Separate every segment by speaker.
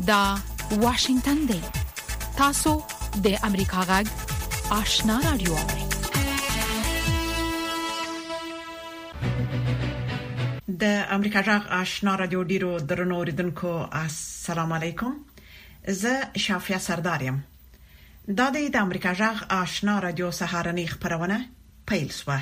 Speaker 1: دا واشنگتن دی. تاسو د امریکا غږ آشنا رادیو.
Speaker 2: د امریکا غږ آشنا رادیو ډیرو درنو اوریدونکو السلام علیکم. زه شافیا سردارم. دا د امریکا غږ آشنا رادیو سهارنی خبرونه پیل شوه.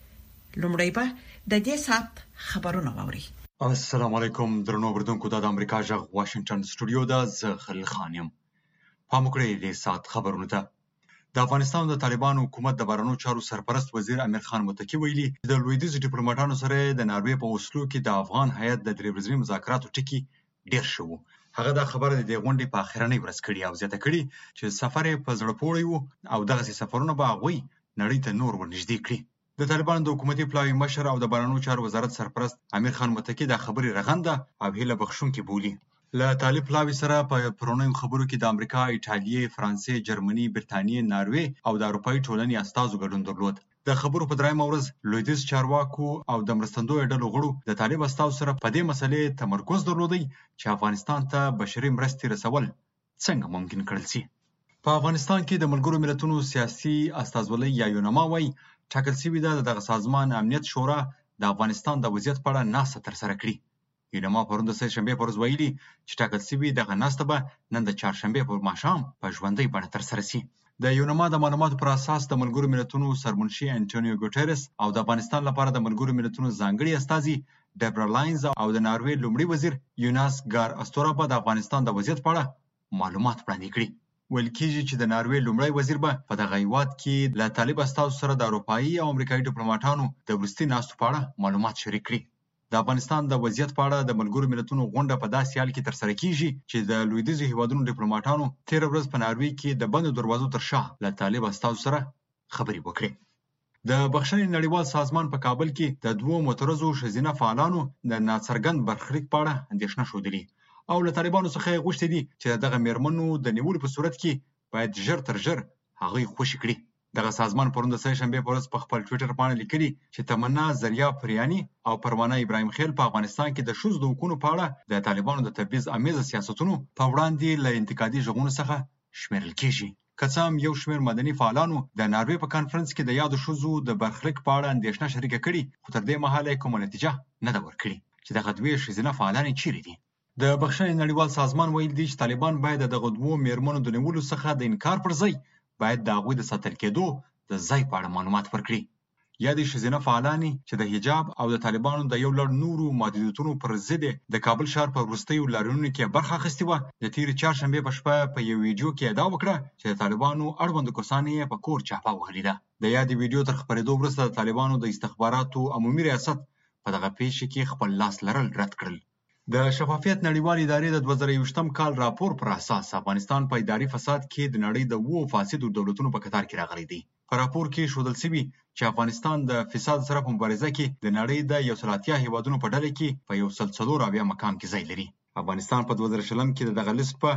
Speaker 2: لومړی به د دې سات خبرونه واوري.
Speaker 3: السلام علیکم درنو اوریدونکو. د امریکا غږ واشنگټن سټوډیو د زغل خانم پاموکړې د سات خبرونه ده. د افغانستان د طالبانو حکومت د بهرنیو چارو سرپرست وزیر امیر خان متکی ویلي د لویدیځ ډیپلوماټانو سره د ناروې په اوسلو کې د افغان هیئت د درې ورځني مذاکراتو ټکی ډیر شو. هغه د خبره د غونډې په اخرنۍ ورځ کړي او زیاته کړي چې سفر په زړه پورې وو او دغه سفرونه به غوي نړۍ ته نور ورنږدې کړي. د طالبانو د حکومتي پلاوی مشر او د بهرنیو چارو وزارت سرپرست امیر خان متکی د خبرې رغنده او هیله بخښونکې بولي. له طالب پلاوی سره په پرونیو خبرو کې د امریکا، ایټالیې، فرانسې، جرمني، برتانیې، ناروې او د اروپایي ټولنې استازو ګډون درلود. د خبرو په درېیمه ورځ لویدیځ چارواکو او د مرستندویو ډلو غړو د طالب استازو سره په دې مسلې تمرکز درلودی چې افغانستان ته بشري مرستې رسول څنګه ممکن کړل شي. په افغانستان کې د ملګرو ملتونو سیاسي استازولۍ یا یونما وايي ټاکل شوې ده د سازمان امنیت شورا د افغانستان د وضعیت په اړه ناسته ترسره کړي. یونما پرون د سهشنبې په ورځ ویلي چې ټاکل شوې دغه ناسته به نن د چهارشنبې په ماښام په ژوندۍ بڼه ترسره شي. د یونما د معلوماتو پر اساس د ملګرو ملتونو سرمنشي انټونیو ګوټيرس او د افغانستان لپاره د ملګرو ملتونو ځانګړي استازي ډیبرا لاینز او د ناروې لومړي وزیر یوناس ګار استورا په د افغانستان د وضعیت په اړه معلومات وړاندې کړي. ویل کېږي چې د ناروې لومړی وزیر به په دغه هیواد کې له طالب استازو سره د اروپایي او امریکایي ډیپلوماټانو د وروستي ناستو په اړه معلومات شریک کړي. د افغانستان د وضعیت په اړه د ملګرو ملتونو غونډه په داسې حال کې ترسره کیږي چې د لویدیځو هیوادونو ډیپلوماټانو تېره ورځ په ناروې کې د بندو دروازو تر شا له طالب استازو سره خبرې وکړې. د بخښنې نړیوال سازمان په کابل کې د دوو معترضو ښځینه فعالانو د ناڅرګند برخلیک په اړه اندېښنه ښودلې او له طالبانو څخه یې غوښتي دي چې دغه میرمنو د نیولو په صورت کې باید ژر تر ژر هغوی خوشي کړي. دغه سازمان پرون د سهشنبې په ورځ په خپل ټویټر باندې لیکلي چې تمنا زریا پریانی او پروانه ابراهیم خیل په افغانستان کې د ښځو د حقوقو په اړه د طالبانو د تبعیض امیزه سیاستونو په وړاندې له انتقادي ژغورنې څخه شمیرل کېږي. که څه هم یو شمېر مدني فعالانو د ناروې په کانفرنس کې د یادو ښځو د برخلیک په اړه اندېښنه شریکه کړې، خو تر دې مهاله کومه نتیجه نه ده ورکړې چې دغه دوې ښځینه فعالانې چیرې دي. د بخښنې نړیوال سازمان ویل دی چې طالبان باید دغه دوو میرمنو د نیولو څخه د انکار پر ځای باید د هغوی د ساتل کېدو د ځای په اړه معلومات ورکړي. یا د ښځینه فعالانې چې د حجاب او د طالبانو د یو لړ نورو محدودیتونو پر ضد د کابل ښار په وروستیو لاریونونو کې برخه اخیستې وه، د تېرې چهارشنبې په شپه په یو ویډیو کې ادعا وکړه چې د طالبانو اړوندو کسانو یې په کور چاپه وهلې ده. د یادې ویډیو تر خپرېدو وروسته د طالبانو د استخباراتو عمومي ریاست په دغه پیښه کې خپل لاس لرل رد کړل. د شفافیت نړیوال ادارې د 2021م کال راپور پر اساس افغانستان په اداري فساد کې د نړۍ د 2 فاسدو دولتونو په کتار کې راغلی دی. په راپور کې ښودل شوي چې افغانستان د فساد سره په مبارزه کې د نړۍ د 180 هیوادونو په ډله کې په 140 مقام کې ځای لري. افغانستان په 2020 کې دغه لیست په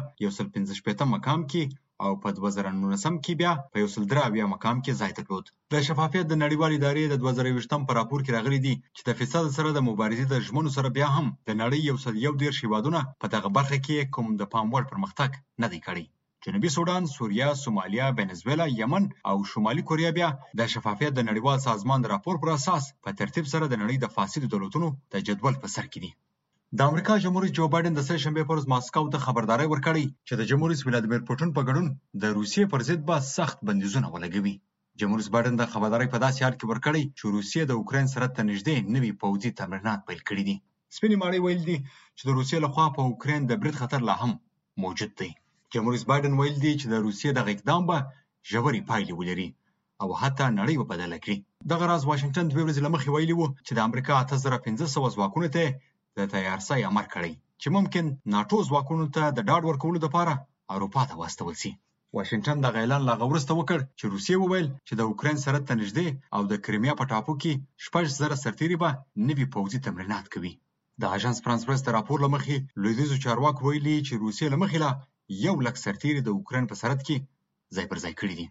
Speaker 3: 145 مقام کې او په 2019 کې بیا په 103 مقام کې ځای درلود. د شفافیت د نړیوال ادارې د 2021م په راپور کې راغلي دي چې د فساد سره د مبارزې د ژمنو سره بیا هم د نړۍ 111 هیوادونه په دغه برخه کې کوم د پام وړ پرمختګ نه دی کړی. جنوبي سودان، سوریه، سومالیا، وینزویلا، یمن او شمالي کوریا بیا د شفافیت د نړیوال سازمان د راپور پر اساس په ترتیب سره د نړۍ د فاسدو دولتونو د جدول په سر کې دي. د امریکا جمهور رئیس جو بایدن د سهشنبې په ورځ ماسکو ته خبرداری ورکړی چې د جمهور رئیس ولادیمیر پوټین په ګډون د روسیې پر ضد به سخت بندیزونه ولګوي. جمهور رئیس بایدن د خبرداری په داسې حال کې ورکړی چې روسیې د اوکراین سره ته نږدې نوي پوځي تمرینات پیل کړي دي. سپینې ماڼۍ ویل دي چې د روسیې لخوا په اوکراین د برید خطر لا هم موجود دی. جمهور رئیس بایدن ویل دي چې د روسیې دغه اقدام به ژورې پایلې ولري او حتی نړۍ به بدله کړي. دغه راز واشنگټن 2 ورځې له مخکې ویلي وو چې د امریکا 8500 ځواکونو ته د تیارسۍ امر کړی چې ممکن ناټو ځواکونو ته د ډاډ ورکولو لپاره اروپا ته واستول شي. واشنگټن د اعلان لا وروسته وکړ چې روسیې وویل چې د اوکراین سره ته نږدې او د کریمیا په ټاپو کې 6000 سرتیري به نوي پوځي تمرینات کوي. د اژانس فرانس پریس د راپور له مخې لویدیځو چارواکو ویلي چې روسیې له مخې لا 100,000 سرتیري د اوکراین په سرحد کې ځای پر ځای کړي دي.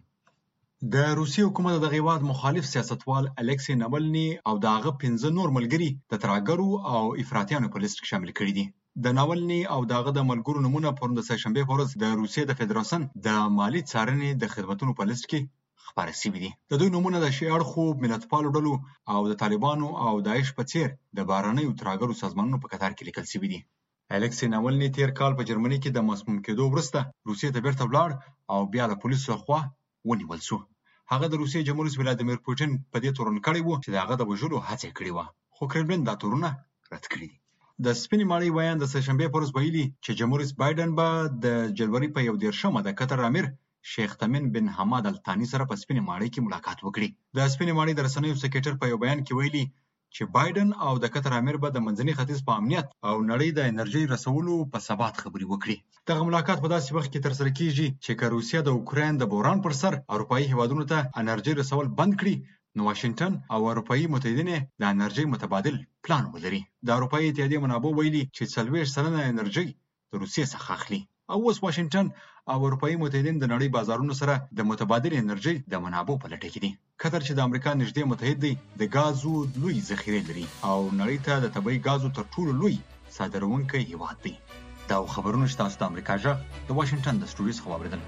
Speaker 3: د روسیې حکومت د هیواد مخالف سیاستوال الکسی ناولني او د هغه 15 نور ملګري د ترهګرو او افراطیانو په لیست کې شامل کړي دي. د ناولني او داغه د ملګرو نمونه پرون د سهشنبه په ورځ د روسیې د فدراسیون د مالی څارنې د خدماتو په لیست کې خبره شوې دي. د دوی نمونه د شیعه اړخو ملتپالو ډلو او د طالبانو او داعش په څیر د بهرنیو ترهګرو سازمانونو په کتار کې لیکل شوي دي. الکسی ناولني تیر کال په جرمني کې د مسموم کېدو وروسته روسیې ته بیرته ولاړ او بیا له پولیسو لخوا ونیول شو. هغه د روسیې جمهور رئیس ولادیمیر پوتین په دې تورن کړی وو چې هغه د وژلو هڅه کړې وه، خو کرملین دا تورونه رد کړي دي. د سپینې ماڼۍ ویان د سهشنبه په ورځ ویلي چې جمهور رئیس بایدن به د جنوري په 11مه د قطر امیر شیخ تمیم بن حماد الثاني سره په سپینې ماڼۍ کې ملاقات وکړي. د سپینې ماڼۍ د رسنیو سکریټر په یو بیان کې ویلي چې بایدن او د قطر امیر به د منځني ختیځ په امنیت او نړۍ د انرژي رسولو په ثبات خبرې وکړي. دغه ملاقات په داسې وخت کې ترسره کیږي چې که روسیه د اوکراین د بحران پر سر اروپایي هیوادونو ته انرژي رسول بند کړي، نو واشنگټن او اروپایي متحدین د انرژي متبادل پلان ولري. د اروپایي اتحادیې منابع ویلي چې 40% انرژي د روسیې څخه اخلي او اوس واشنگټن او اروپایي متحدین د نړۍ بازارونو سره د متبادل انرژي د منابع په لټه کې دي. قطر چې د امریکا نږدې متحد دی د غازو لوی ذخیره لري او نړۍ ته د طبيعي غازو تر ټولو لوی صادرونکی هیواد دی. دا خبرونه چې تاسو د امریکا ژغ د واشنگټن د سټوډیو څخه واوریدل.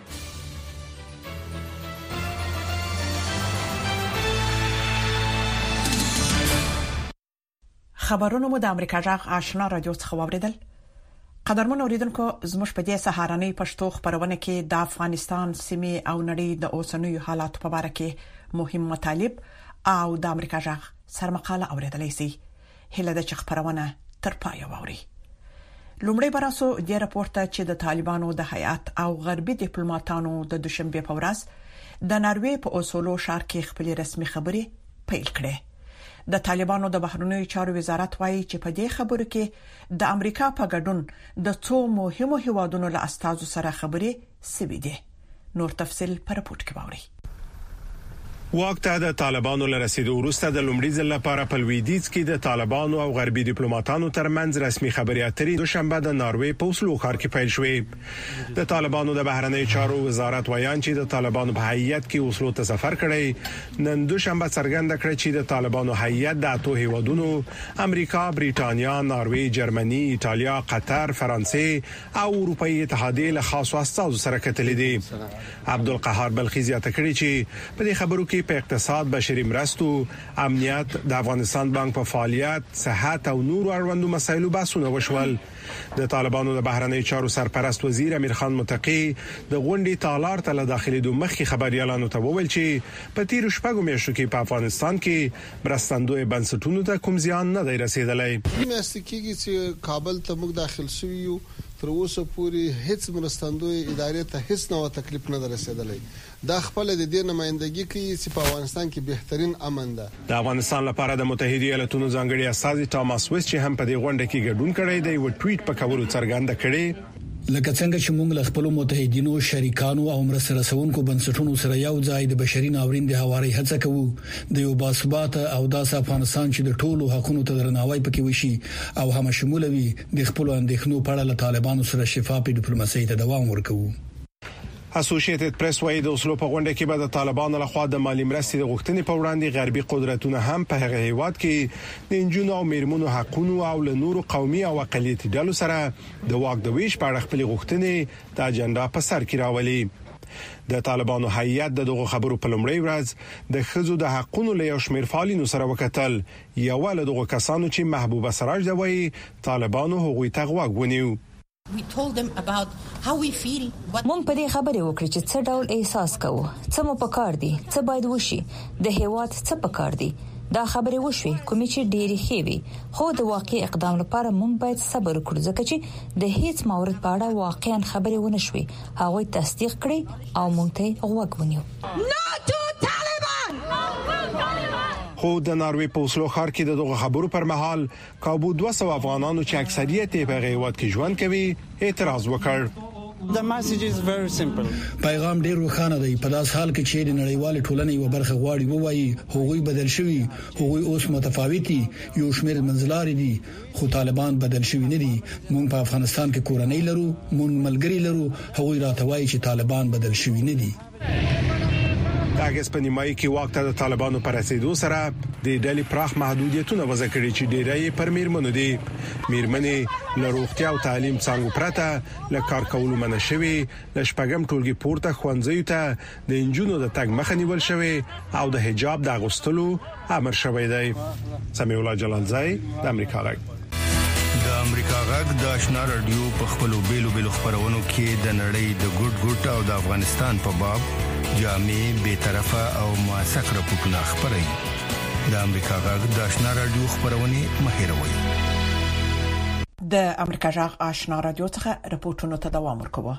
Speaker 2: خبرونه مو د امریکا ژغ آشنا رادیو څخه واوریدل. قدرمن اوریدونکو، زموږ په دې سهارنۍ پښتو خبرونه کې د افغانستان سیمې او نړۍ د اوسنیو حالاتو په اړه کې مهم مطالب او د امریکا ژغ سرمقاله اوریدلای شئ. هله د خبرونه تر پای ووري. لومړی براسو د راپورته چې د طالبانو د هیئت او غربي ډیپلوماټانو د دوشنبه په ورځ د ناروې په اوسلو ښار کې خپل رسمي خبرې پیل کړې. د طالبانو د بهرنیو چارو وزارت وایي چې په دې خبرو کې د امریکا په ګډون د څو مهمو هیوادونو له استازو سره خبرې سوي دي. نور تفصيل پر راپورټ کې باوري.
Speaker 4: واک ته د طالبانو له رسیدو وروسته د لومړي ځل لپاره په لویدیځ کې د طالبانو او غربي ډیپلوماټانو ترمنځ رسمي خبرې اترې دوشنبه د ناروې په اوسلو ښار کې پیل شوې. د طالبانو د بهرنیو چارو وزارت وایي چې د طالبانو په هیئت کې اوسلو ته سفر کړی. نن دوشنبه څرګنده کړې چې د طالبانو هیئت د اتو هیوادونو امریکا، بریټانیا، ناروې، جرمني، ایتالیا، قطر، فرانسې او اروپאי اتحادیه له خاصو استازو سره کتلې دي. عبدالقهار بلخی زیاته کړې چې په دې خبرو کې په اقتصاد، بشري مرستو، امنیت، د افغانستان بانک په فعالیت، صحت او نورو اړوندو مسایلو بحثونه وشول. د طالبانو د بهرنیو چارو سرپرست وزیر امیر خان متقی د غونډې تالار ته له داخليدو مخکې خبريالانو ته وویل چې په تیر شپږو میاشتو کې په افغانستان کې مرستندوی بنسټونو ته کوم زیان نه دی رسیدلی.
Speaker 5: میاشتې کېږي چې کابل ته موږ داخل شوو یو، تر اوسه پورې هیڅ مرستندوی ادارې ته هیڅ نوې تکلیف نه رسیدلی. دا خپل د دې نمائندګي کوي چې په افغانستان کې بهترین امن ده.
Speaker 4: د افغانستان لپاره د متحده ایالاتونو ځانګړي استازي ټاماس ویس چې هم په دې غونډه کې ګډون کړی دی، و ټویټ په کولو څرګنده کړي
Speaker 6: لکه څنګه چې موږ له خپل متحدینو، شریکانو او مرسته رسونکو بنسټونو سره یو ځای د بشري ناورین د هواري هڅه کوو د یو باثبات او داس افغانستان چې د ټولو حقوقو ته درناوی پکې وشي او هم شمول وي د خپل اندېښنو په اړه له طالبانو سره شفاف ډیپلوماسي ته دوام ورکوو.
Speaker 4: اسوسییټډ پریس وايي د اوسلو په غونډه کې به د طالبانو لخوا د مالی مرستې د غوښتنې په وړاندې غربي قدرتونه هم په هغه هیواد کې د انجونو او میرمنو حقوقو او له نورو قومي او اقلیتي ډلو سره د واک د ویش په اړه خپل غوښتنې د اجنډا په سر کې راولي. د طالبانو هیئت دغه خبرو په لومړی ورځ د خزو د حقوقو له یو شمېر فعالینو سره وکتل. یو له دغه کسانو چې محبوبه سراج دی وایي طالبانو هغوی ته غوږ ونیو.
Speaker 7: مونږ په دې خبرې وکړې چې څه ډول احساس کوو، څه مو پکار دي، څه باید وشي، د هیواد څه پکار دي. دا خبرې وشوي کومې چې ډېری خېوي، خو د واقعي اقدام لپاره مونږ باید صبر وکړو ځکه چې د هیڅ مورد په اړه واقعا خبرې ونه شوي. هغه تصدیق کړي او مونږ ته غوږ ونیو.
Speaker 4: خو د ناروې په اوسلو ښار کې دغه خبرو پر مهال کابو 200 افغانانو چې اکثریت یې په هیواد کې ژوند کوي اعتراض وکړ.
Speaker 8: The message is very simple.
Speaker 6: پیغام ډیر روښانه دی. په داس حال کې چې د نړیوال ټولنې یو برخه غواړي وایي هغوی بدل شوي، هغوی اوس متفاوتي، یو شمېر منځلاري دي، خو طالبان بدل شوي نه دي. موږ په افغانستان کې کورنۍ لرو، موږ ملګری لرو، هغوی راته وایي چې طالبان بدل شوي نه دي.
Speaker 4: د اگست په نیمایي کې واک ته د طالبانو پر رسیدو سره د ډلې پراخ محدودیتونه وضع کړي چې ډېری پر میرمنو دي. میرمنې له روغتیا او تعلیم څنګه پرته له کار کولو منع شوي، له شپږم ټولګي پورته ښوونځیو ته د انجونو د تګ مخه نیول شوی او د حجاب د اغوستلو امر شوی دی. سمیع الله جلالزای د امریکا غږ.
Speaker 9: د امریکا غږ د آشنا رادیو په خپلو بیلو خبرونو کې د نړۍ د ګډ او د افغانستان په باب جامع به طرفه او موثق راپورټونه خبري. د امریکا غږ د آشنا رادیو خبرونه مهیروي.
Speaker 2: د امریکا غږ آشنا رادیو څخه راپورټونه ته دوام ورکوي.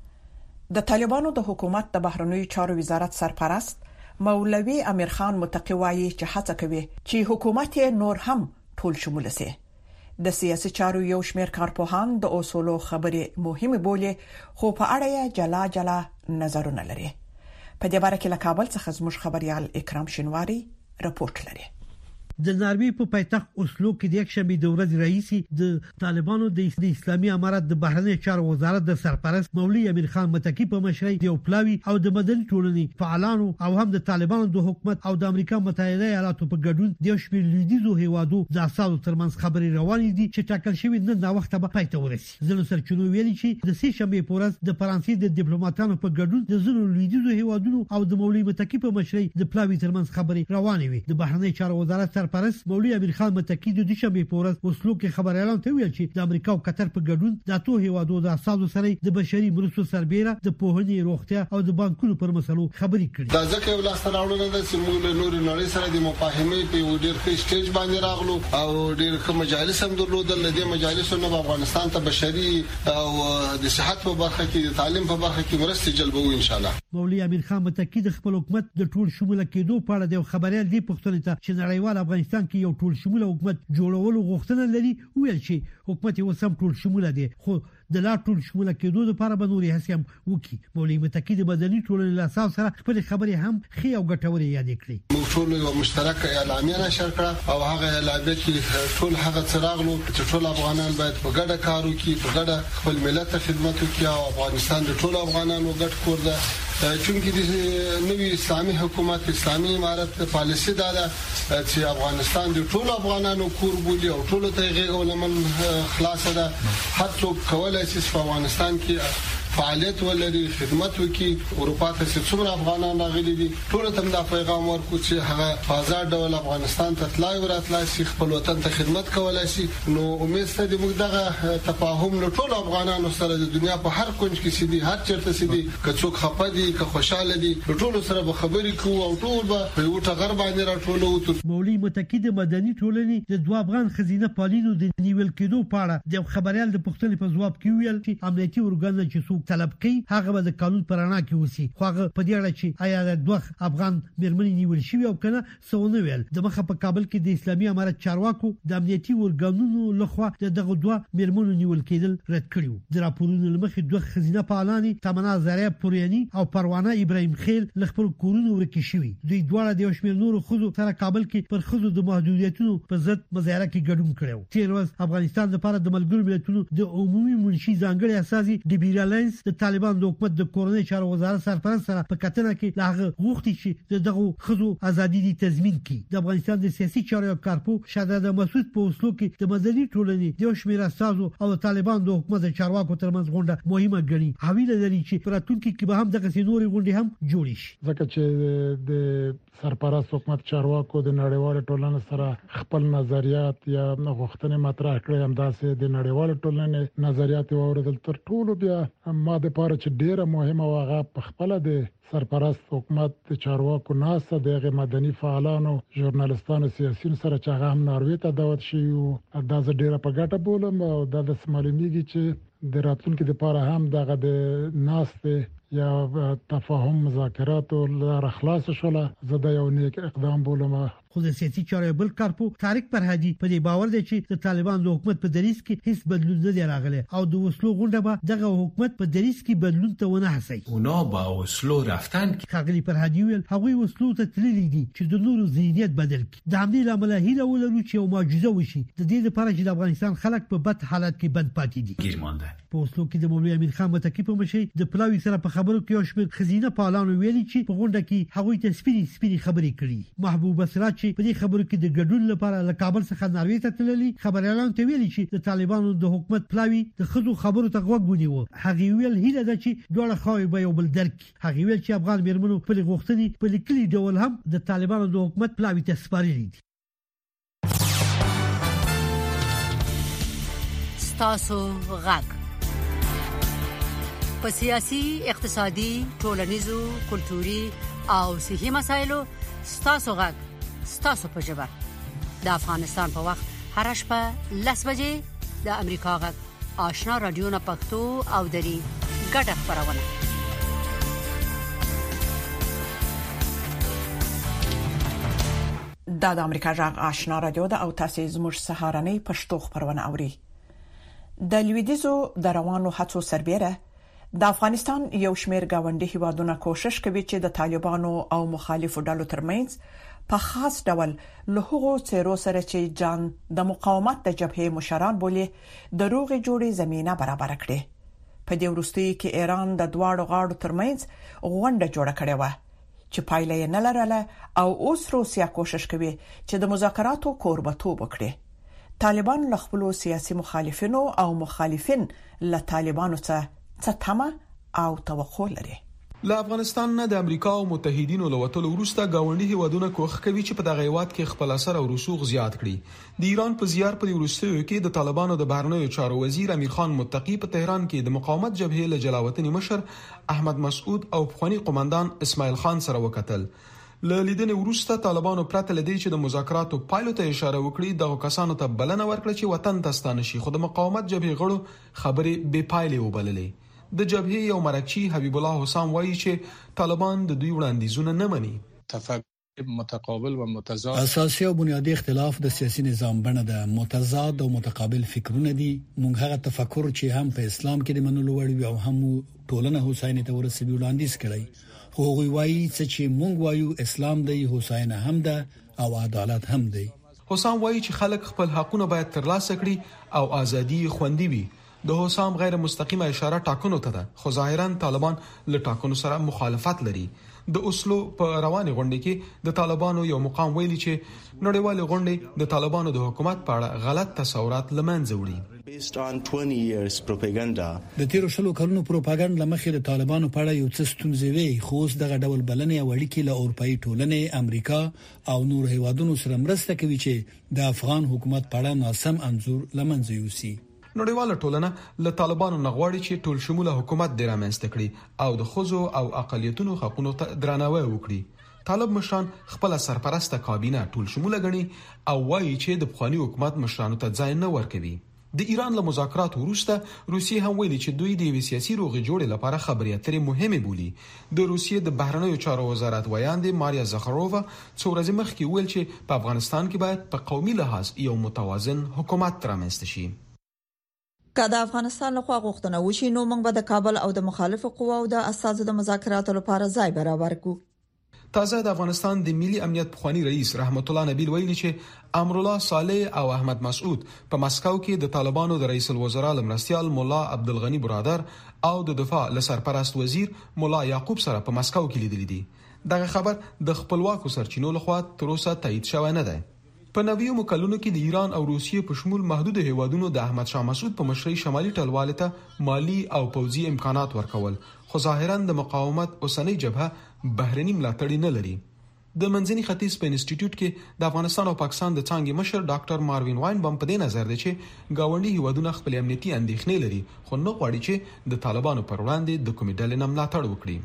Speaker 2: د طالبانو د حکومت د بهرنیو چارو وزارت سرپرست مولوي امیر خان متقی وایي چې هڅه کوي چې حکومت نور هم ټول شمول شي. د سیاسي چارو یو شمېر کارپوهان د اصولو خبرې مهمه بولي، خو په اړه یې جلا نظرونه لري. په دې باره کې له کابل څخه زموږ خبريال اکرام شینواری راپورټ لري.
Speaker 10: د ناروې په پایتخت اوسلو کې د یک شنبه د ورځې رئیس د طالبانو د اسلامي امارات د بهرنی چارو وزارت د سرپرست مولوي امیر خان متقی په مشرۍ د پلاوی او د مدني ټولنې فعالانو او هم د طالبانو د حکومت او د امریکا متحده ایالاتو په ګډون د شپږ لویدیزو هیوادو د اساسو ترمنځ خبري روانې دي چې ټاکل شوی نن د وخت په پای ته ورسي. ځینو سرچینو ویلي چې د سې شنبه په ورځ د فرانسې د ډیپلوماټانو په ګډون د زونو لویدیزو هیوادونو او د مولوي متقی په مشرۍ د پلاوی ترمنځ خبري روانې وي. د بهرنی چارو وزارت سرپرست مولوي امیر خان متقی د دوشنبه په ورځ اوسلو کې خبر اعلان ته ویل چې د امریکا او قطر په ګډون د اتو هیوادو د اساسو سره د بشري مرستو سربېره د پوهنې، روغتیا او د بانکونو پر مسلو خبرې کړې.
Speaker 5: دا ځکه یو لاس راوړل د سیمو له نور نړۍ سره د مفاهمې په یو ډېر ښه سټیج باندې راغلو او ډېر ښه مجالس هم درلودل. د مجالسو نه افغانستان ته بشري او د صحت په برخه کې، د تعلیم په برخه کې مرستې جلبوي ان شاء الله.
Speaker 10: مولوي امیر خان متقی د خپل حکومت د ټول شموله کېدو په اړه د خبريال دی پښتون ته چې نړیوال افغانستان کې یو ټول شموله حکومت جوړولو غوښتنه لري. ویل چې حکومت یو سم ټول شموله دی، خو د لا ټول شموله کېدو لپاره به نوري هڅې هم وکړي. مولوي متقی د مدني ټولنې له اساس سره خپل خبرې هم خي او ګټورې یاد کړې.
Speaker 5: موږ ټول یو مشترک اعلامیه نشر کړه او هغه اعلامیه کې ټول هغه څراغلو چې ټول افغانان باید په ګډه کار وکړي، په ګډه خپل ملت ته خدمت وکړي او افغانستان د ټول افغانانو ګډ کور ده. چونکی د نوې اسلامي حکومت اسلامي امارت پالیسي دا ده چې افغانستان د ټول افغانانو کور بولي او ټول ته غېږ ولمن خلاص ده. هر څوک کولای شي په افغانستان کې فعالیت ولري، خدمت وکړي. اروپا ته څومره افغانان راغلي دي ټول ته دا پیغام ورکو چې هغه آزاد ډول افغانستان ته تلای وراتلای شي، خپل وطن ته خدمت کولای شي. نو امید ته د موږ دغه تفاهم له ټول افغانانو سره د دنیا په هر کونج کې سيدي هر چیرته سيدي که څوک خپه دي که خوشاله دي ټول سره به خبرې کوو او ټول به په یو ټغر باندې راټولو.
Speaker 10: مولوي متقی د مدني ټولنې د دوه افغان خزینه پالینو د نیول کېدو په اړه د خبريال د پښتنې په ځواب کې ویل چې امنیتي ورګان چې څوک طلب کوي هغه به د قانون پر اړه کې وسی. خو هغه په دې اړه چې آیا د دوه افغان میرمنې نیول شوی او کنه څونه ویل. د مخه په کابل کې د اسلامي امارت چارواکو د امنیتي ورګانونو لخوا دغه دوه میرمنو نیول کېدل رد کړیو. د راپورونو لمخې دوه خزینه پالانی تمنا زریه پوریانی او پروانه ابراهیم خیل لخپل کورونو ورکی شوی. دوی دواړه د شمیر نور خزو سره کابل کې پر خزو د محدودیتونو په ضد مظاهره کې ګډون کړو. تیر ورځ افغانستان لپاره د ملګرو ملتونو د عمومي منشي ځانګړي اساسي د بیرالانس د طالبان د حکومت د کورنۍ چارو وزارت سرپرست سره په کتنه کې لاغه غوښتي چې دغه خزو ازادي دي تضمین کړي. د افغانستان د سیاسي چارو کارپو شهزاده مسعود په اوسلو کې د مدني ټولنې د شمیر اساسو او د طالبان د حکومت د چارواکو ترمنځ غونډه مهمه ګڼي. حویل لري چې راتلونکي کې به هم دغه سينوري غونډې هم جوړ شي.
Speaker 11: ځکه چې د سرپرست حکومت چارواکو د نړیوال ټولنې سره خپل نظریات یا غوښتنې مطرح کړې، هم داسې د نړیوال ټولنې نظریات اوریدل تر ټولو بیا ما د پاره چې ډیره مهمه واغه په خپل د سرپرست حکومت چارواکو ناسه د مدني فعالانو، ژورنالستانو، سیاسيونو سره چې هغه هم ناروې ته دعوت شي او دا زه ډیره په ګټه بولم او دا د معلومیږي چې د راتلونکو لپاره هم دغه د ناسته یا تفاهم مذاکرات لپاره خلاص شول. زه د یو نیک اقدام بولم.
Speaker 10: خو د سیاسي چارو بل کارپو طارق فرهادي په دې باور دی چې د طالبان د حکومت په دریس کې هیڅ بدلون نه دی راغلی او د وسلو غونډه به دغه حکومت په دریس کې بدلون ته ونه هڅي.
Speaker 12: اونا با وسلو رفتن
Speaker 10: خاغلی فرهادي ویل هغوی وسلو ته تللی دي چې د نورو ذهنیت بدل کړي. د همدې لامل هیله ولرو چې یو معجزه وشي د دې لپاره چې د افغانستان خلک په بد حالت کې بند پاتې دي.
Speaker 12: ګیرمانده
Speaker 10: په وسلو کې د مولوي امیر خان متقی په مشرۍ د پلاوی سره په خبرو کې اوشمن خزینه پالانو ویلي چې په غونډه کې هغوی ته سپینې خبرې کړي. محبوبه سراج چې په دې خبرو کې د ګډون لپاره له کابل څخه ناروې ته تللي خبريالان ته ویلي چې د طالبانو د حکومت پلاوی د خزو خبرو ته غوږ ونیو. هغه ویل هیله ده چې دوه خواوې به یو بل درک. هغه ویل چې افغان میرمنو په غوښتنې په لیکلي ډول هم د طالبانو د حکومت پلاوی ته سپارلي دي.
Speaker 13: تاسو غږ په سیاسي، اقتصادي، ټولنیزو، کلتوري او صحي مسایلو تاسو غږ تاسو په ژبه د افغانستان په وخت هر شپه 10 بجې د امریکا غږ آشنا رادیو نه پښتو او دري ګډه خبرونه.
Speaker 2: د امریکا غږ آشنا رادیو د او تاسو زموږ سهارنۍ پښتو خبرونه اوري. د لویدیزو د روانو هڅو سربېره د افغانستان یو شمېر گاونډي هیوادونه کوشش کوي چې د طالبانو او مخالفو ډلو ترمنځ په خاص ډول له هغو څیرو سره چې جان د مقاومت د جبهې مشران بولي د روغې جوړې زمينه برابر کړي. په دې وروستي کې ایران د دواړو غاړو ترمنځ غونډه جوړه کړې و چې پایله یې نه لرله او اوس روسیا کوشش کوي چې د مذاکراتو کوربتوب وکړي. طالبان له خپل سیاسي مخالفینو او مخالفین له طالبانو څخه تمه او توقع لري.
Speaker 14: له افغانستان نه د امریکا او متحدینو له وټولو وروسته گاونډي هیوادونه کوښښ کوي چې په دغه هیواد کې خپل اثر او رسوخ زیات کړي. د ایران په زیار په وروستیو کې د طالبانو د بهرنیو چارو وزیر امیر خان متقی په تهران کې د مقاومت جبهې له جلاوطني مشر احمد مسعود او پخوانی قومندان اسماعیل خان سره وکتل. له لیدنې وروسته طالبانو پرته لدی چې د مذاکراتو پایلو ته اشاره وکړي دغه کسانو ته بلنه ورکړه چې وطن ته ستانه شي، خو د مقاومت جبهې غړو خبرې بې پایلې وبللې. د جبهې یو مرکچی حبیب الله حسام وایي چې طالبان د دوی وړاندیزونه نه مني.
Speaker 15: متقابل و متضاد
Speaker 6: اساسي او بنیادی اختلاف د سیاسي نظام بڼه ده. متضاد او متقابل فکرونه دي. موږ هغه تفکر چې هم په اسلام کې د منلو وړ وي او هم ټولنه هوساینې ته ورسوي وړاندیز کړي. خو هغوی وایي چې موږ وایو اسلام دی، هوساینه هم ده او عدالت هم دی.
Speaker 14: حسام وایي چې خلک خپل حقونه باید ترلاسه کړي او ازادي خوندي وي. د حسام غیر مستقیمه اشاره ټاکنو ته ده، خو ظاهرا طالبان له ټاکنو سره مخالفت لري. د اوسلو په رواني غونډه کې د طالبانو یو مقام ویلي چې نړیوال غونډه د طالبانو د حکومت په اړه غلط تصورات لمنځه وړي.
Speaker 6: د تیرو شلو کلونو پروپاګاندا لمخې د طالبانو په اړه یو څه ستونزې وي، خو اوس دغه ډول بلنې او اړیکې له اروپאי ټولنې، امریکا او نور هیوادونو سره مرسته کوي چې د افغان حکومت په اړه ناسم انځور لمنځه یوسي.
Speaker 14: نړیواله ټولنه له طالبانو نغواړي چې ټول شموله حکومت د رامنځته کړي او د خزو او اقلیتونو حقوقو ته درناوی وکړي. طالب مشران خپل سرپرسته کابینه ټول شموله غني او وایي چې د پخوانی حکومت مشرانو ته ځای نه ورکوي. د ایران له مذاکرات وروسته روسیه هم ویلي چې دوی د سیاسي روغې جوړې لپاره خبرې اترې مهمه بولي. د روسیې د بهرنیو چارو وزارت ویاندې ماریا زخارووا څو ورځې مخکې ویل چې په افغانستان کې باید په قومي لحاظ یو متوازن حکومت رامنځته شي.
Speaker 16: که د افغانستان لخوا غوښتنه وشي نو موږ به د کابل او د مخالفو قواو د اساسو د مذاکراتو لپاره ځای برابر کړو.
Speaker 14: تازه د افغانستان د ملي امنیت پخوانی رئیس رحمت الله نبیل ویلي چې امرالله صالح او احمد مسعود په مسکو کې د طالبانو د رئیس الوزرا لمرستيال مولا عبدالغنی برادر او د دفاع لسرپرست وزیر مولا یعقوب سره په مسکو کې لیدل دي. دغه خبر د خپلواکو سرچینو لخوا تر اوسه تایید شوی نه دی. په نویو مکلونو کې د ایران او روسیې په شمول محدود هیوادونو د احمد شاه مسعود په مشرۍ شمالي ټلواله ته مالی او پوځي امکانات ورکول، خو ظاهرا د مقاومت اوسنۍ جبهه بهرني ملاتړ نه لري. د منځني ختیځ په انسټیټیوټ کې د افغانستان او پاکستان د څنګه مشر ډاکټر ماروین واین بم په دې نظر دی چې گاونډي هیوادونه خپل امنیتي اندېښنې لري، خو نه غواړي چې د طالبانو پر وړاندې د کومې ډلې نه ملاتړ وکړي.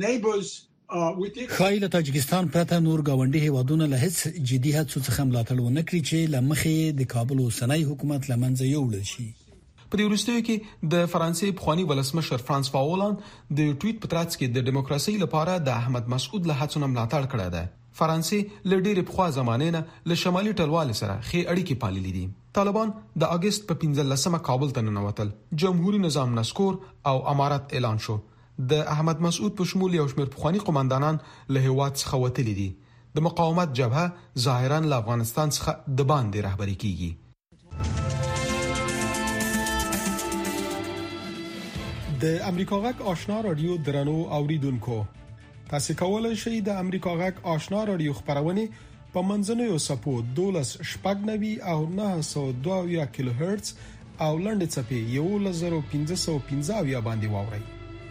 Speaker 6: خایي له تاجکستان پرته نور گاونډي هیوادونه له هیڅ جدي هڅو څخه ملاتړ ونه کړی چې لمخې د کابل اوسنۍ حکومت لمنځه یوړل شي.
Speaker 14: په دې وروستیو کې د فرانسې پخوانی ولسمشر فرانسوا اولان د ټویټ په ترڅ کې د دیموکراسي لپاره د احمد مسعود له هڅو ملاتړ کړی دی. فرانسې له ډېرې پخوا زمانې نه له شمالي ټلوالې سره ښې اړیکې پاللې دي. طالبان د اگست په 15مه کابل ته ننوتل، جمهوریت نظام نسکور او امارت اعلان شو. د احمد مسعود په شمول یو شمېر پخوانی قومندانان له هیواد څخه وتلي دي. د مقاومت جبهه ظاهرا له افغانستان څخه د باندې رهبري کیږي. د امریکا غږ آشنا رادیو درنو اوریدونکو تاسو کولای شئ د امریکا غږ آشنا رادیو خبرونه په منځنوي سپو 12 شپږنوي او 902 کیلو هرتز او لنډ چپی 1515 باندې واورئ.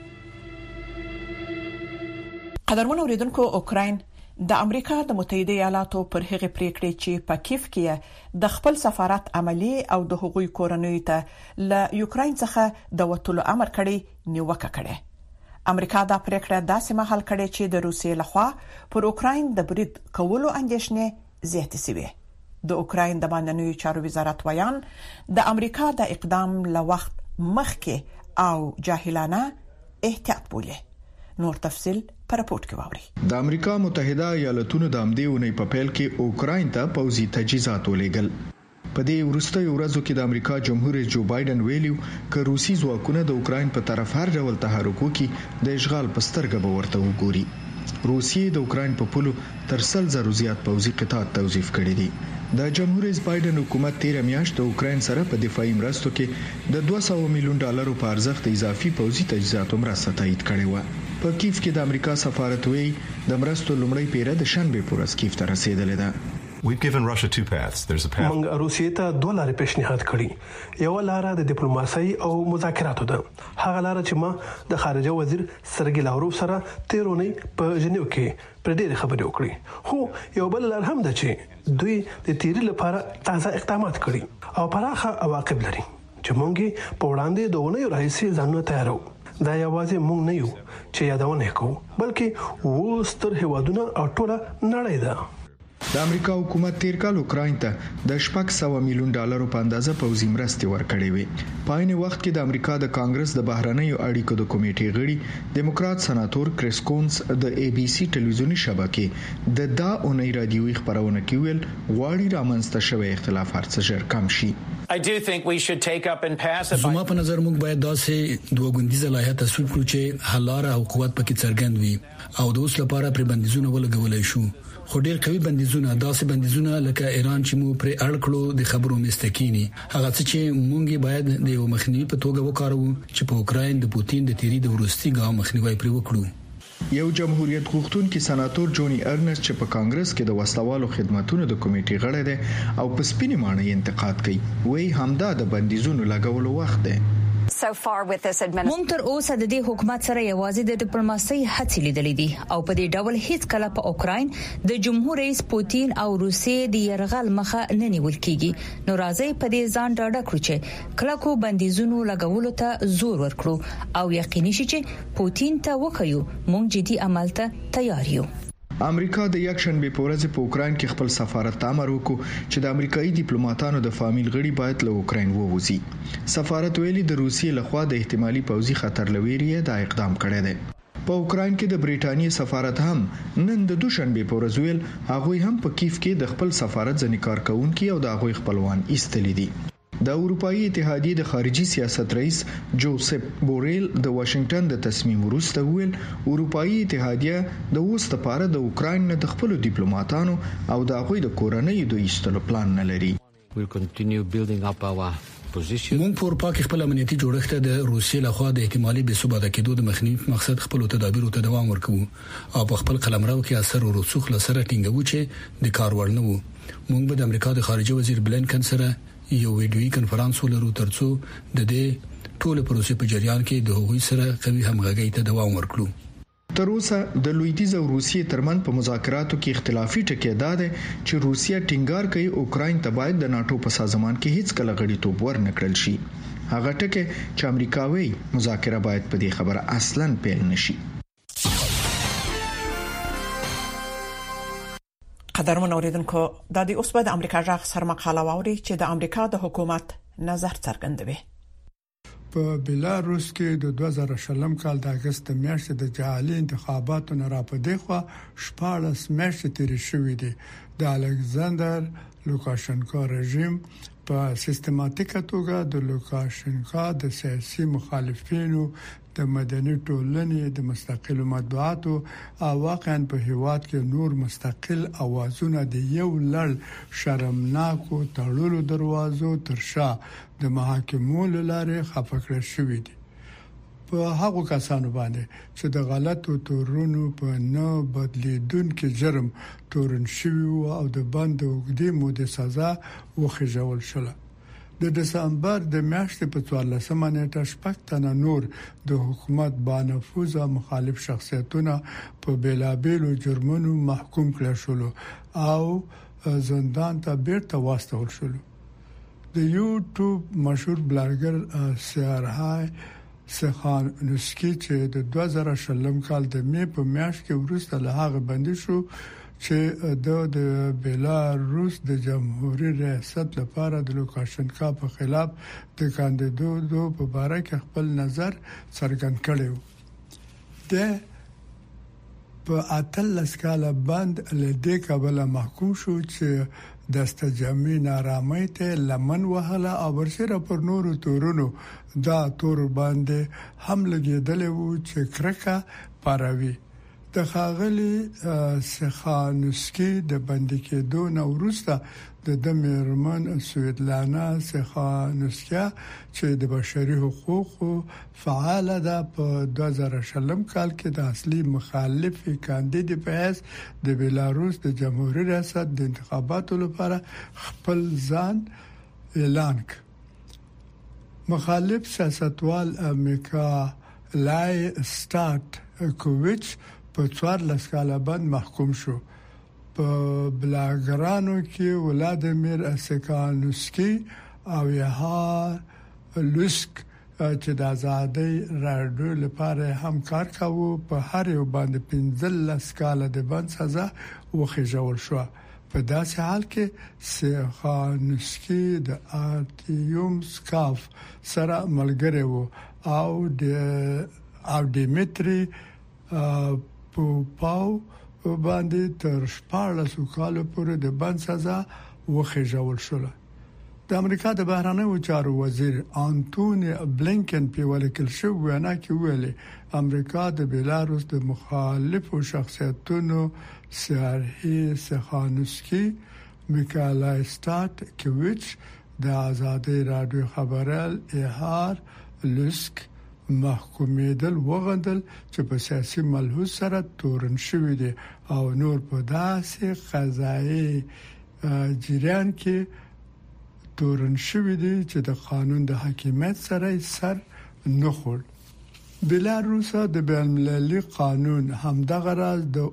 Speaker 2: قدرمن اوریدونکو اوکراین د امریکا د متحده ایالاتو پر هغه پریکړې چې په کیف کې د خپل سفارت عملی او د حقوقي کورنۍ ته ل یوکراین څخه د وټولو امر کړي نیوکه کړي. امریکا دا پریکړه داسې مهال کړي چې د روسیې لخوا پر اوکراین د برید کولو اندېښنې زیاتې شوې. د اوکراین د بهرنیو چارو وزارت ویان د امریکا د اقدام له وخت مخکې او جاهلانه احتیاط بولي. نور تفصيل پر راپورټ کې واوري.
Speaker 17: د امریکا متحده ایالاتونو د امدیونې په پیل کې اوکراین ته پوځي تجهیزات ولېږل. په دې وروستیو ورځو کې د امریکا جمهور رئیس جو بایدن ویلو چې روسي ځواکونه د اوکراین په طرف هر ډول تحرک وکړي د اشغال په سترګه به ورته وګوري. روسیې د اوکراین په پولو تر 100 زیات پوځي قطعات توظیف کړي دي. د جمهور رئیس بایدن حکومت 13 میاشت د اوکراین سره په دفاعي مرستو کې د 200 میلیون ډالرو په ارزښت اضافي پوځي تجهیزات مرسته تایید کړې و. په کیف کې د امریکا سفارت وی د مرستو لومړی پیره د شنبه پر ورځ کیف ته رسیدلې ده.
Speaker 18: We've given Russia two paths. There's a path.
Speaker 19: موږ روسیې ته دوه لارې پیشنهاد کړې. یو لار د ډیپلوماسي او مذاکراتو ده. هغه لار چې ما د خارجه وزیر سرګی لاوروف سره تیرونی په ژنیو کې پر ډېر خبرې وکړې. خو یو بل لار هم ده چې دوی د تیری لپاره تازه اقدامات کړي او پراخه عواقب لري چې موږ په وړاندې دوه راځي ځانونه تیارو. دا یوازې موږ نه یو چې یادونه کوو بلکې وستر هوادونه او ټوله نړۍ ده.
Speaker 17: د امریکا حکومت تیر کال اوکراین ته د 600 میلیون ډالرو په اندازه پوځي مرستې ورکړې وې. په عین وخت کې د امریکا د کانګرس د بهرنیو اړیکو د کمیټې غړي ډیموکرات سناتور کریس کونز د اي بي سي ټلویزیونی شبکې د دا اونۍ رادیوي خبرونه کې ویل غواړي رامنځته شوی اختلافات څه کم شي.
Speaker 20: I do think we should take up and pass it.
Speaker 6: زما په نظر موږ باید داسې دوه ګوندیزه لایحه تصویب کړو چې حل لاره او قوت پکې څرګند وي او د اوس لپاره پر بندیزونه ولګولای شو. خو ډیر قوي بندیزونه داسې بندیزونه لکه ایران چې مو پر اړ کړو د خبرو مستکینی هغه چې مونږ باید د یو مخنیوي په توګه وکړو چې په اوکراین د پوتین د تیری د ورستي ګام مخنیوي پر وکړو.
Speaker 17: یو جمهوریت غوښتونکي سناتور جونی ارنست چې په کانګرس کې د وسلوالو خدماتو د کمیټې غړی دی او په سپینې معنی انتقاد کوي وایي همدا د بندیزونو لګولو وخت دی.
Speaker 7: مونږ تر اوسه د دې حکومت سره یوازې د ډیپلوماسي هڅې لیدلې دي او په دې ډول هیڅ کله په اوکراین د جمهور رئیس پوتین او روسیې د يرغل مخه نه نیول کیږي. نو راځي په دې ځان ډاډه کړو چې کلکو بندیزونو لګولو ته زور ورکړو او یقیني شي چې پوتین ته وکړو مونږ جدي عمل ته تیار یو.
Speaker 17: امریکا د یک شنبه په ورځ په اوکراین کې خپل سفارت ته امر وکړ چې د امریکایي ډیپلوماټانو د فامیل غړي باید له اوکراین ووځي. سفارت ویلي د روسیې لخوا د احتمالي پوځي خطر لویریه د اقدام کړی دی. په اوکراین کې د بریټانیې سفارت هم نن د دوشنبه په ورځ ویل هغه هم په کیف کې د خپل سفارت ځنې کارکونکو او د هغوی خپلوان ایستلي دي. د اروپאי اتحادیې د خارجي سیاست رئیس جوزف بوریل د واشنگټن د تصمیم وروسته ویل اروپאי اتحادیه د اوس لپاره د اوکراین د خپل ډیپلوماټانو او د هغوی د کورنۍ د ایستلو پلان نه لري.
Speaker 6: مونږ په اروپا کې خپل امنیتي جوړښت د روسیې لخوا د احتمالي بې ثباته کېدو د مخنیوي مقصد خپل تدابیرو ته دوام ورکوو او په خپل قلمرو کې اثر او رسوخ لسره ټینګو چې د کار وړ نه وو. مونږ به د امریکا د خارجه وزیر بلینکن سره یو ویډیوي کانفرنس ولرو ترڅو د دې ټول پروسې په جریان کې د هغوی سره قوي همغږي ته دوام ورکړو.
Speaker 17: تر اوسه د لویدیځ او روسیې ترمن په مذاکراتو کې اختلافي ټکی ده چې روسیه ټینګار کوي اوکراین ته باید د ناتو په سازمان کې هیڅ کله غړیتوب ورنکړل شي. هغه ټکی چې امریکاوي مذاکره باید په دې خبره اصلاً پیل نشي.
Speaker 2: قدرمن اوریدونکو د دې اوس په امریکا ځخ سر مقاله واوري چې د امریکا د حکومت نظر څرګندوي.
Speaker 21: په بلاروس کې د 2020 کال د اگست میاشتې د جعلي انتخاباتو نه راپدې خو 14 میاشتې تیرې شوې دي. د الکساندر لوکاشنکو رژیم په سیستماتیکه توګه د لوکاشنکو د سیاسي مخالفینو د مدني ټولنې د مستقل مطبوعاتو او واقعا په هیواد کې نور مستقل اوازونه د یو لړ شرمناکو تړلو دروازو تر شا د محاکمو لاره خفقړه شوې دي. په هغو کسانو باندې چې د غلطو تورونو په نه بدلیدونکو جرم تورن شوی او د بند وګړي مو د سزا وخښول شول. د دسمبر د میاشتې په 14 نیټه شپږ تنه نور د حکومت بانفوذ مخالف شخصیتونه په بیلابېلو جرمونو محکوم کړل شول او زندان ته بیرته واستول شول. د یوټیوب مشهور بلاګر سیارهای سخانوسکی چې د 2020 کال د می په میاشت کې ورسته له هغه بندي شو چې د بیلاروس د جمهوریت ریاست لپاره د لوکاشنکا په خلاف د کاندیدو په اړه کې خپل نظر څرګند کړی. د په اتل سکاله بند لدې کابل محکوم شو چې د استجامي نارامۍ ته لمن وهله او ورسره پر نورو تورونو دا تور باندې هم لګیدل وو چې کرکه پاروي. د خاغلی سخانوسکی د بندي کېدو نو وروسته د میرمن سویتلانا سخانوسکیا چې د بشري حقوقو فعال ده په 2020 کال کې د اصلي مخالف کاندید په حیث د بیلاروس د جمهوریت ریاست د انتخاباتو لپاره خپل ځان اعلان کړ. مخالف سیاستوال میکالای ستاتکوویچ په 14 کال باندې محکوم شو. په بلاګرانو کې ولادیمیر سکانوسکی او یها لوسک چې د آزادۍ راډیو لپاره هم کار کاوه په هر یو باندې 15 کال د بند سزا وخښول شو. په داسې حال کې سکانوسکی د آرتیوم سکاف سره ملګری وو او ډیمیټری پاو باندې تر 14 کال پورې د بند سزا وخښول شو. د امریکا د بهرنیو چارو وزیر انټونی بلینکن په ولیکل شو وینا کې ویلي امریکا د بیلاروس د مخالفو شخصیتونو سیارهی سخانوسکی میکالای ستاتکوویچ د آزادۍ راډیو خبرال ایهار لوسک محکومیدل وغندل چې په سیاسي ملحوظ سره تورن شوی دي او نور په داسې قضایي جریان کې تورن شوی دي چې د قانون د حاکمیت سره سر نه خورد. بیلاروس د بین‌المللي قانون همدغه راز د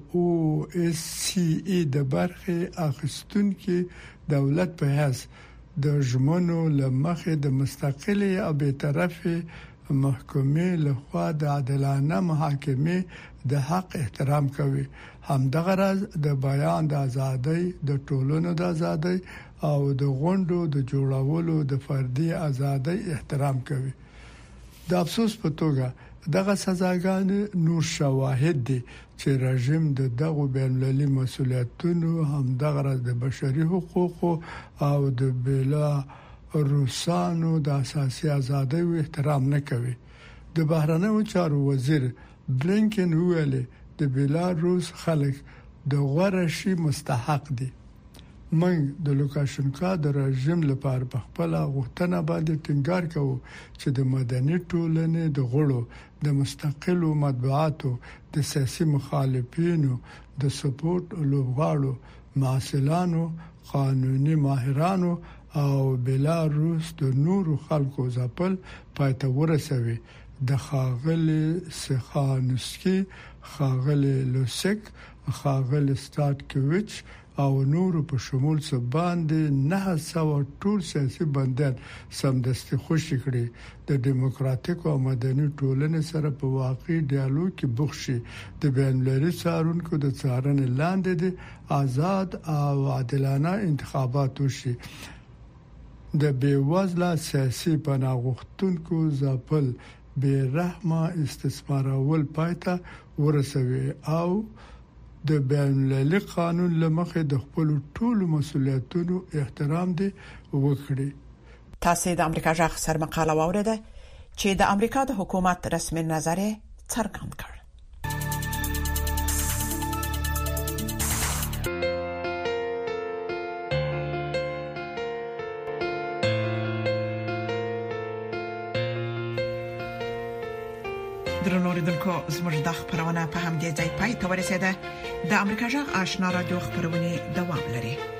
Speaker 21: OSCE د برخې اخیستونکو دولت په حیث د ژمنو لمخې د مستقلې او بی‌طرفه محکمې لخوا د عادلانه محاکمې د حق احترام کوي. همدغه راز د بیان د ازادۍ د ټولنو د ازادۍ او د غونډو د جوړولو د فردي ازادۍ احترام کوي. د افسوس په توګه دغه سزاګان نور شواهد دي چې رژیم د دغه بین‌المللي مسولیتونو همدغه راز د بشري حقوقو او د بلا روسانو د اساسي ازادۍ احترام نه کوي. د بهرنیو چارو وزیر بلینکن ویلي د بیلاروس خلک د غوړه شي مستحق دي. موږ د لوکاشنکا د رژیم لپاره په خپل غوښتنه باندې ټینګار کوو چې د مدني ټولنې د غړو د مستقلو مطبوعاتو د سیاسي مخالفینو د سپورټ لوبغاړو معسلانو قانوني ماهرانو او بیلاروس د نورو خلکو ځپل پاتې ورسوي. د خاغلی سخانوسکی، خاغلی لوسک، خاغلی ستاتکوویچ او نورو په شمول څه باندې 900 ټول سیاسي بندیان سمدستي خوشی کړي. د دیموکراتیک او مدني ټولنې سره په واقعي ډیالوګ کې بوخشي. د بین‌المللي څارونکو د څارنې لاندې د آزاد او عادلانه انتخابات وشي. د بیوزله سیاسي پناه غوښتونکو ځپل بې رحمه استثمارول پاتې ورسوي او د بین‌المللي قانون لمخې د خپل ټولو مسولیتونو احترام دي وکړي.
Speaker 2: تاسو د امریکا جغ سر مقاله واوریده چې د امریکا د حکومت رسمي نظر څرګند کړ. درنو اوریدونکو زموږ د خبرونه په همدې ځای پای ته ورسیده. د امریکا جغ آشنا رادیو خبرونه دوام لري.